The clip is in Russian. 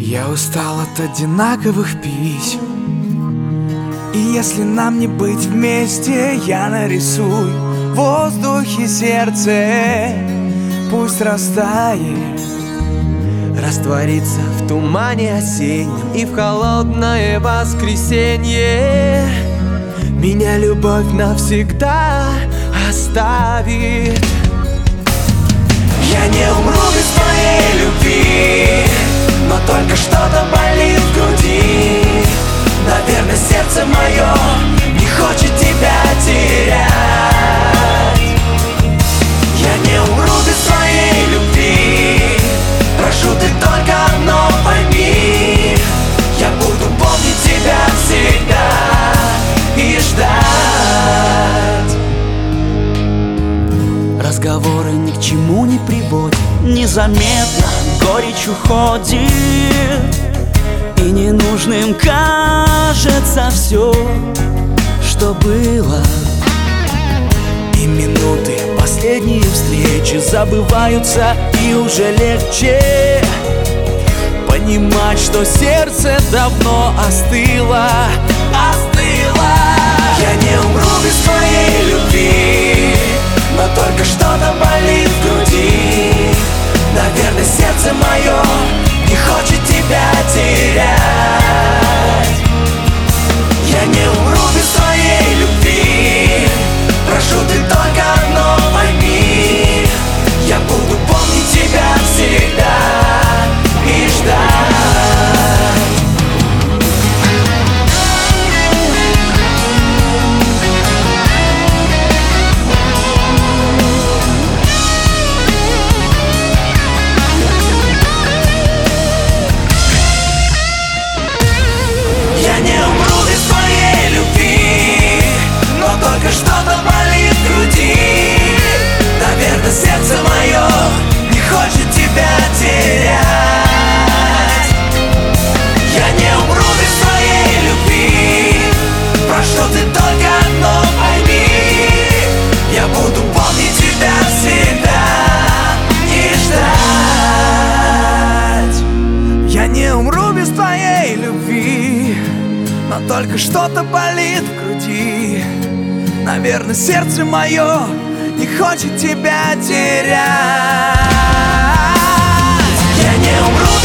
Я устал от одинаковых писем, и если нам не быть вместе, я нарисую в воздухе сердце. Пусть растает, растворится в тумане осеннем и в холодное воскресенье. Меня любовь навсегда оставит. Я не умру без твоей любви, но только что-то болит в груди. Наверное, сердце мое не хочет тебя терять. Я не умру без твоей любви, прошу, ты только одно пойми: я буду помнить тебя всегда и ждать. Разговоры ни к чему не приводят, незаметно горечь уходит, и ненужным кажется все, что было. И минуты последние встречи забываются, и уже легче понимать, что сердце давно остыло. Я не умру без твоей любви, но только что-то болит в груди. Наверное, сердце мое не хочет тебя терять. Я не умру без твоей любви, прошу, ты только одно пойми: я буду помнить тебя всегда и ждать. Я не умру без твоей любви, но только что-то болит в груди. Наверное, сердце мое не хочет тебя терять. Я не умру без твоей любви, прошу, ты только одно пойми: я буду помнить тебя всегда и ждать. Я не умру без твоей любви, но только что-то болит в груди. Наверное, сердце мое не хочет тебя терять. Я не умру